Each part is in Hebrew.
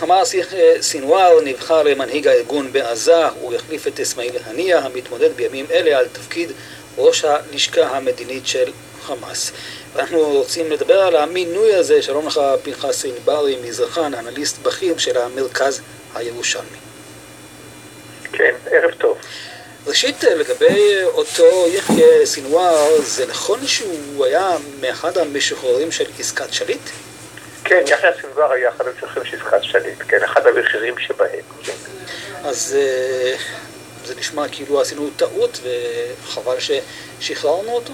חמאס סינואר נבחר למנהיג הארגון בעזה, הוא יחליף את אסמאעיל הנייה המתמודד בימים אלה על תפקיד ראש הלשכה המדינית של חמאס. ואנחנו רוצים לדבר על המינוי הזה. שלום לך פנחס אלברי מזרחן, אנליסט בכיר של המרכז הירושלמי. כן, ערב טוב. ראשית, לגבי אותו יחיא סינואר, זה נכון שהוא היה מאחד המשוחררים של עסקת שליט? כן, יחיא סינואר היה אחד המשוחררים של עסקת שליט, כן, אחד המחירים שבהם. כן. אז זה נשמע כאילו עשינו טעות וחבל ששחררנו אותו?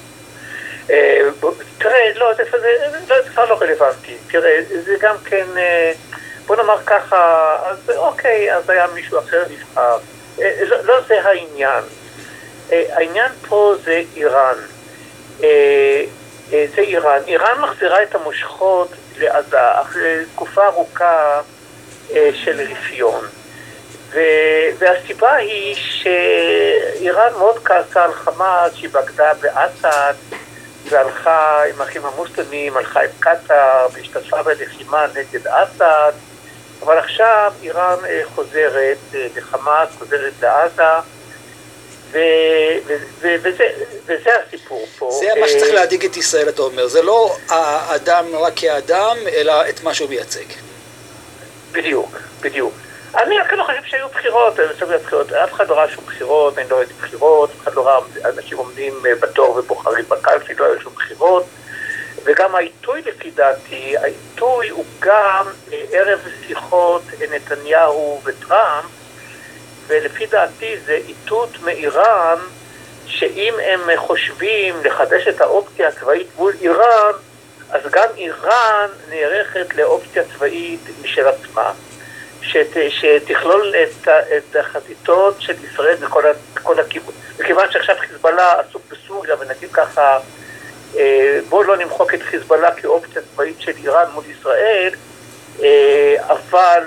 תראה, זה כבר לא רלוונטי. תראה, זה גם כן, בוא נאמר ככה, אז אוקיי, אז היה מישהו אחר נבחר. לא זה העניין. העניין פה זה איראן. זה איראן. איראן מחזירה את המושכות לעזה אחרי תקופה ארוכה של רפיון. והסיבה היא שאיראן מאוד כעסה על חמאס שהיא בגדה באסד והלכה עם האחים המוסלמים, הלכה עם קטאר והשתתפה בלחימה נגד אסד, אבל עכשיו איראן חוזרת לחמאס, חוזרת לעזה, וזה הסיפור פה. זה מה שצריך להדאיג את ישראל, אתה אומר. זה לא האדם רק כאדם, אלא את מה שהוא מייצג. בדיוק, בדיוק. אני לא חושב שהיו בחירות, אף אחד לא ראה שום בחירות, אני לא ראיתי בחירות, אף אחד לא ראה אנשים עומדים בתור ובוחרים בקלפי, לא היו שום בחירות, וגם העיתוי לפי דעתי, העיתוי הוא גם ערב שיחות נתניהו וטראמפ, ולפי דעתי זה איתות מאיראן, שאם הם חושבים לחדש את האופציה הצבאית מול איראן, אז גם איראן נערכת לאופציה צבאית משל עצמה. שתכלול את החזיתות של ישראל בכל הכיוון. מכיוון שעכשיו חיזבאללה עסוק בסוריה, ונגיד ככה, בואו לא נמחוק את חיזבאללה כאופציה צבאית של איראן מול ישראל, אבל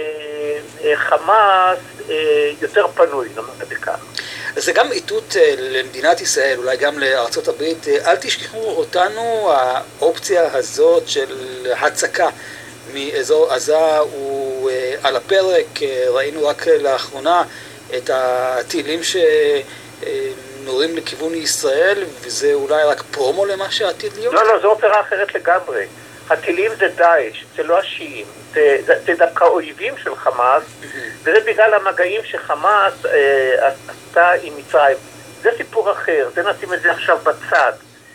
חמאס יותר פנוי, נאמר בכך. זה גם איתות למדינת ישראל, אולי גם לארצות הברית. אל תשכחו אותנו, האופציה הזאת של הצקה מאזור עזה הוא על הפרק. ראינו רק לאחרונה את הטילים שנורים לכיוון ישראל, וזה אולי רק פרומו למה שעתיד להיות? לא, זו אופרה אחרת לגמרי. הטילים זה דאעש, זה לא השיעים, זה דווקא אויבים של חמאס, וזה בגלל המגעים שחמאס עשתה עם מצרים. זה סיפור אחר, זה נשים את זה עכשיו בצד.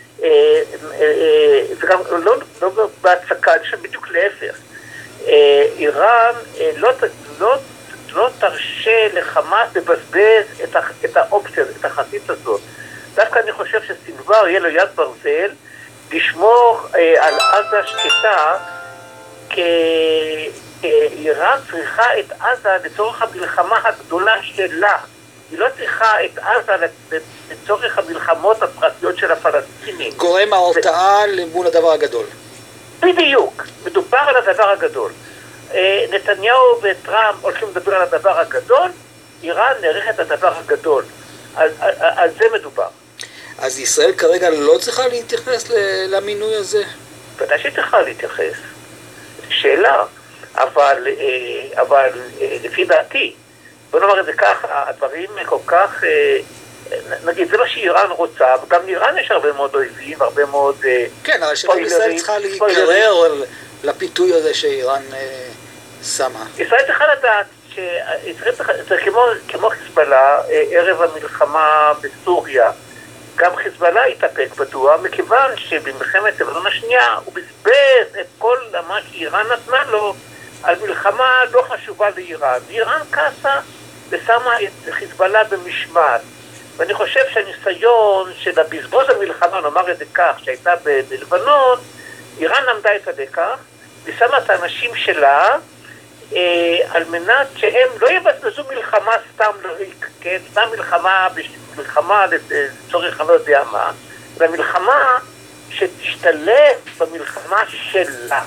וגם לא בהצקה, זה בדיוק להפך. איראן לא תרשה לחמאס לבזבז את האופציה, את החזית הזאת. דווקא אני חושב שסינואר יהיה לו יד ברזל לשמור על עזה שקטה, כי איראן צריכה את עזה לצורך המלחמה הגדולה שלה. היא לא צריכה את עזה לצורך המלחמות הפרטיות של הפלסטינים. גורם ההרתעה למול הדבר הגדול. בדיוק, מדובר על הדבר הגדול. נתניהו וטראמפ הולכים לדבר על הדבר הגדול, איראן נערכת הדבר הגדול. על זה מדובר. אז ישראל כרגע לא צריכה להתייחס למינוי הזה? ודאי שהיא צריכה להתייחס. שאלה, אבל לפי דעתי, בוא נאמר את זה ככה, הדברים כל כך, נגיד, זה לא שאיראן רוצה, וגם לאיראן יש הרבה מאוד אויבים, הרבה מאוד כן, אבל שאלה ישראל צריכה להיגרר לפיתוי הזה שאיראן שמה. ישראל צריכה לדעת זה כמו חיזבאללה, ערב המלחמה בסוריה. גם חיזבאללה התאפק בדוע, מכיוון שבמלחמת לבנון השנייה הוא בזבז את כל מה שאיראן נתנה לו על מלחמה לא חשובה לאיראן. איראן כעסה ושמה את חיזבאללה במשמעת. ואני חושב שהניסיון של הבזבוז המלחמה, נאמר את זה כך, שהייתה בלבנון, איראן למדה את הדקח, ושמה את האנשים שלה, על מנת שהם לא יבזבזו מלחמה סתם לריק, כן? סתם מלחמה לצורך אני לא יודע מה, ומלחמה שתשתלב במלחמה שלה.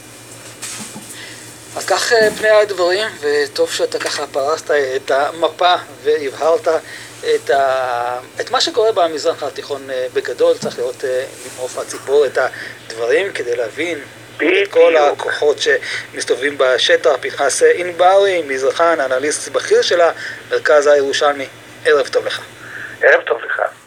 אז כך פני הדברים, וטוב שאתה ככה פרסת את המפה והבהרת את מה שקורה במזרח התיכון בגדול. צריך לראות ממעוף הציפור את הדברים כדי להבין את כל הכוחות שמסתובבים בשטח. פנחס ענברי, מזרחן, אנליסט בכיר של המרכז הירושלמי, ערב טוב לך. ערב טוב לך.